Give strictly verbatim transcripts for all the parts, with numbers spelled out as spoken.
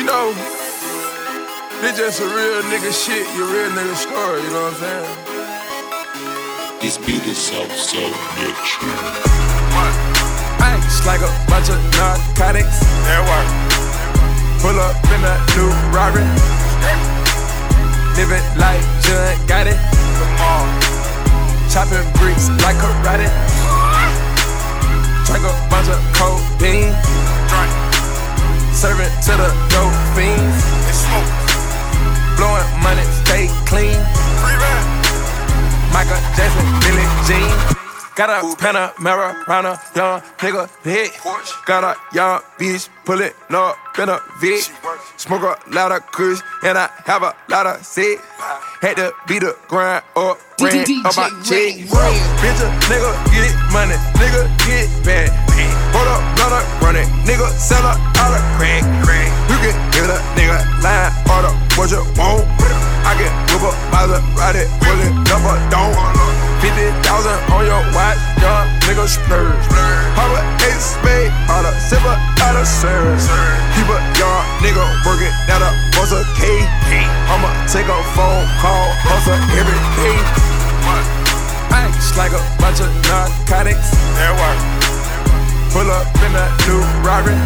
know, this just a real nigga shit, your real nigga story, you know what I'm saying? This beat is so, so rich. Ice like a bunch of narcotics. That work. Pull up in a new Rari. Living like John got it. Come on. Chopping bricks like karate. Drink a bunch of codeine. Drink. Serving to the dope fiends. And smoke. Blowing money, stay clean. Free rap. Michael Jackson, Billie Jean. Got a Panamera, round a young nigga hit. Got a young bitch pullin' up in a Vic. Smoke a lot of kush and I have a lot of sick. Had to beat the grind up, ran up my check. Bitch a nigga get money, nigga get bad. Hold up, blood up, run it, nigga sell a all the crack. You can hit a nigga line order what you want. I can whip up Maserati, pull it up a dome. fifty thousand on your watch, young nigga splurge. Pop a ace spade, all the silver, all the serve. Keep a young nigga working at a bus a K. I'ma take a phone call, hustle every day. Ice like a bunch of narcotics. That work. Pull up in a new Rari.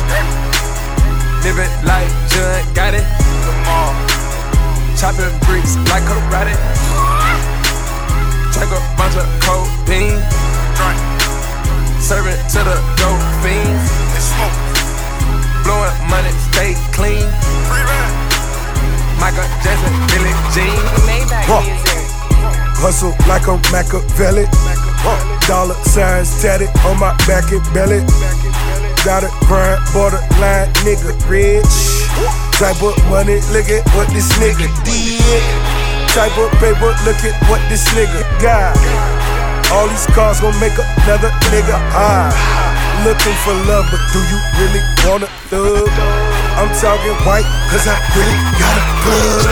Living like John got it. Come on. Chopping bricks like karate. Drink a bunch of codeine. Drink. Serving to the dope fiends. And smoke. Blowing money, stay clean. Free rap. Michael Jackson, Billie Jean. Maybach music. Hustle like I'm Machiavelli. Dollar signs tatted on my back and belly. Got a grind, borderline, nigga rich. Type of money, look at what this nigga did. Type of paper, look at what this nigga got. All these cars gon' make another nigga high. Looking for love, but do you really want a thug? I'm talking white, cause I really got a plug.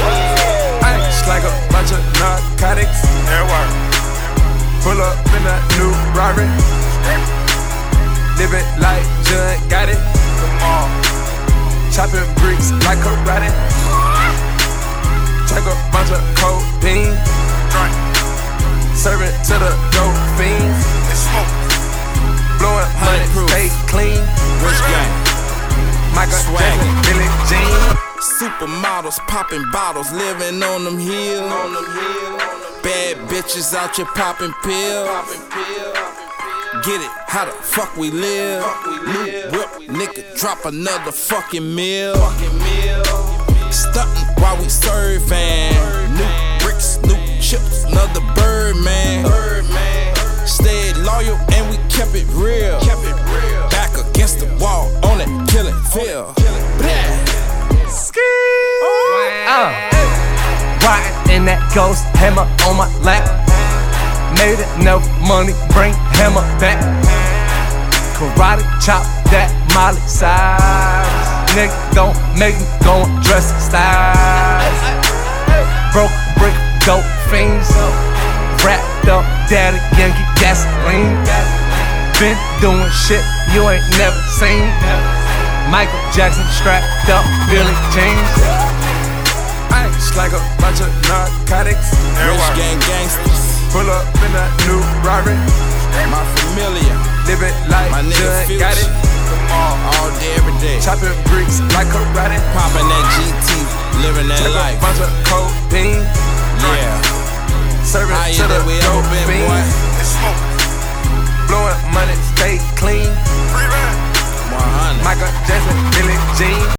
Ice like a bunch of narcotics. That work. Pull up in a new Rari. Living like John got it. Come on. Chopping bricks like karate. Drink a bunch of codeine. Drink. Serving to the dope fiends. And smoke. Blowing money, stay clean. Rich gang. Michael Jackson, Billie Jean. Supermodels popping bottles, living on them hills. Bad bitches out here popping pills. Get it, how the fuck we live? New whip, nigga, drop another fucking meal. Stuntin' while we surfing. New bricks, new chips, another bird, man. Stayed loyal and we kept it real. Back against the wall on that killing field. Uh, riding in that ghost hammer on my lap. Made enough money, bring hammer back. Karate chop that Molly size. Nigga don't make me go and dress styles. Broke brick, dope fiends. Wrapped up, daddy, Yankee gasoline. Been doing shit you ain't never seen. Michael Jackson strapped up, Billie Jean. Ice like a bunch of narcotics. Rich gang gangsters. Pull up in a new Rari. My familiar. Living like My nigga John got it. Come on. All day, every day. Chopping bricks like karate. Popping that G T, living that Drink life. a bunch of codeine. Yeah. Serving Higher to the than we ever dope been, fiends. boy. And smoke. Blowing money, stay clean. Free rap. one hundred. Michael Jackson, Billie Jean.